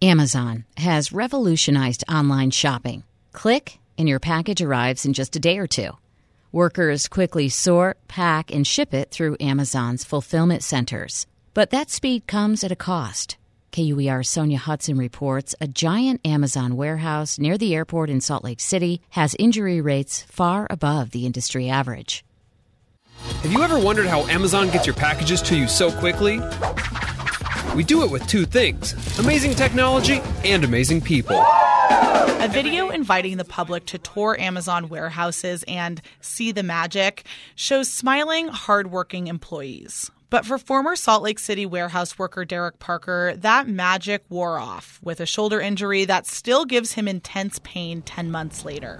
Amazon has revolutionized online shopping. Click, and your package arrives in just a day or two. Workers quickly sort, pack, and ship it through Amazon's fulfillment centers. But that speed comes at a cost. KUER's Sonia Hudson reports a giant Amazon warehouse near the airport in Salt Lake City has injury rates far above the industry average. Have you ever wondered how Amazon gets your packages to you so quickly? We do it with two things: amazing technology and amazing people. A video inviting the public to tour Amazon warehouses and see the magic shows smiling, hardworking employees. But for former Salt Lake City warehouse worker Derek Parker, that magic wore off with a shoulder injury that still gives him intense pain 10 months later.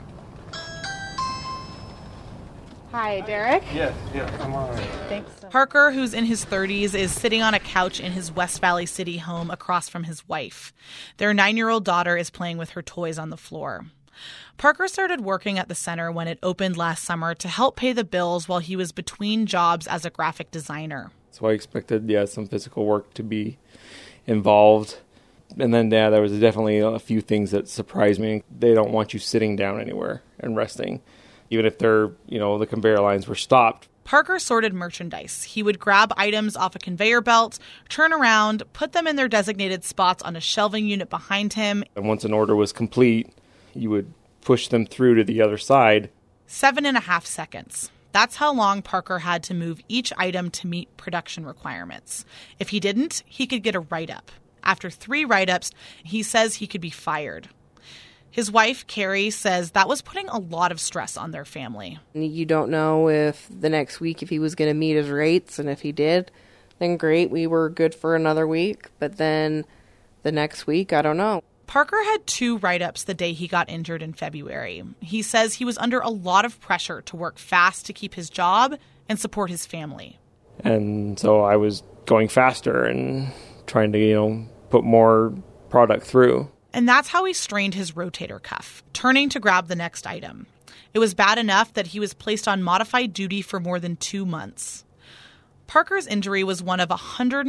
Hi, Derek. Yes, I'm all right. Thanks. Parker, who's in his 30s, is sitting on a couch in his West Valley City home across from his wife. Their 9-year-old daughter is playing with her toys on the floor. Parker started working at the center when it opened last summer to help pay the bills while he was between jobs as a graphic designer. So I expected, some physical work to be involved. And then, there was definitely a few things that surprised me. They don't want you sitting down anywhere and resting, even if they're, the conveyor lines were stopped. Parker sorted merchandise. He would grab items off a conveyor belt, turn around, put them in their designated spots on a shelving unit behind him. And once an order was complete, you would push them through to the other side. 7.5 seconds. That's how long Parker had to move each item to meet production requirements. If he didn't, he could get a write-up. After 3 write-ups, he says he could be fired. His wife, Carrie, says that was putting a lot of stress on their family. You don't know if the next week if he was going to meet his rates, and if he did, then great, we were good for another week. But then the next week, I don't know. Parker had 2 write-ups the day he got injured in February. He says he was under a lot of pressure to work fast to keep his job and support his family. And so I was going faster and trying to, put more product through. And that's how he strained his rotator cuff, turning to grab the next item. It was bad enough that he was placed on modified duty for more than 2 months. Parker's injury was one of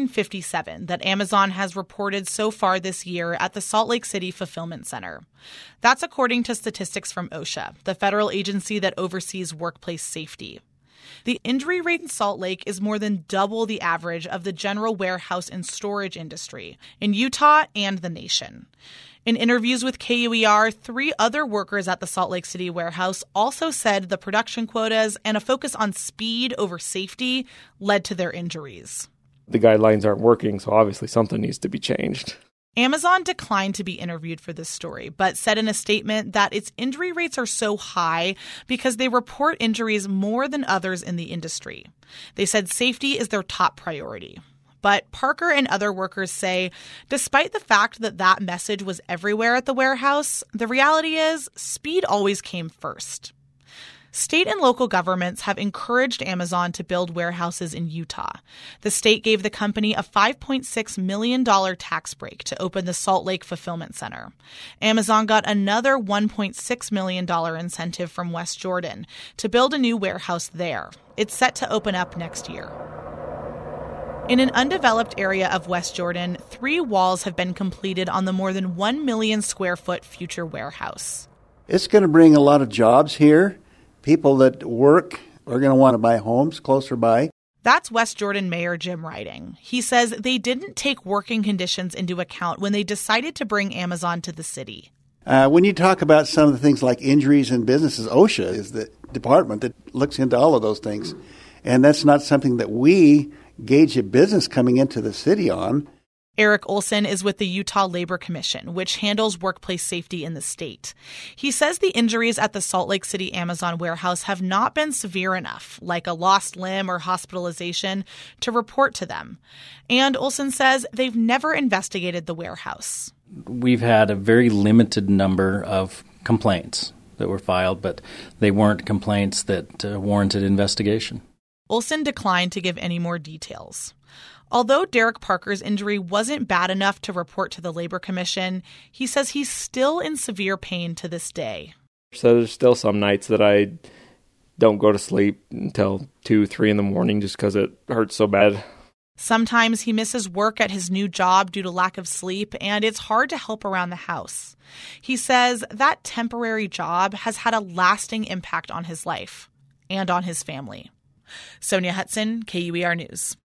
157 that Amazon has reported so far this year at the Salt Lake City Fulfillment Center. That's according to statistics from OSHA, the federal agency that oversees workplace safety. The injury rate in Salt Lake is more than double the average of the general warehouse and storage industry in Utah and the nation. In interviews with KUER, 3 other workers at the Salt Lake City warehouse also said the production quotas and a focus on speed over safety led to their injuries. The guidelines aren't working, so obviously something needs to be changed. Amazon declined to be interviewed for this story, but said in a statement that its injury rates are so high because they report injuries more than others in the industry. They said safety is their top priority. But Parker and other workers say, despite the fact that that message was everywhere at the warehouse, the reality is speed always came first. State and local governments have encouraged Amazon to build warehouses in Utah. The state gave the company a $5.6 million tax break to open the Salt Lake Fulfillment Center. Amazon got another $1.6 million incentive from West Jordan to build a new warehouse there. It's set to open up next year. In an undeveloped area of West Jordan, 3 walls have been completed on the more than 1 million square foot future warehouse. It's going to bring a lot of jobs here. People that work are going to want to buy homes closer by. That's West Jordan Mayor Jim Riding. He says they didn't take working conditions into account when they decided to bring Amazon to the city. When you talk about some of the things like injuries in businesses, OSHA is the department that looks into all of those things. And that's not something that we gauge a business coming into the city on. Eric Olson is with the Utah Labor Commission, which handles workplace safety in the state. He says the injuries at the Salt Lake City Amazon warehouse have not been severe enough, like a lost limb or hospitalization, to report to them. And Olson says they've never investigated the warehouse. We've had a very limited number of complaints that were filed, but they weren't complaints that warranted investigation. Olson declined to give any more details. Although Derek Parker's injury wasn't bad enough to report to the Labor Commission, he says he's still in severe pain to this day. So there's still some nights that I don't go to sleep until 2, 3 in the morning just because it hurts so bad. Sometimes he misses work at his new job due to lack of sleep, and it's hard to help around the house. He says that temporary job has had a lasting impact on his life and on his family. Sonia Hudson, KUER News.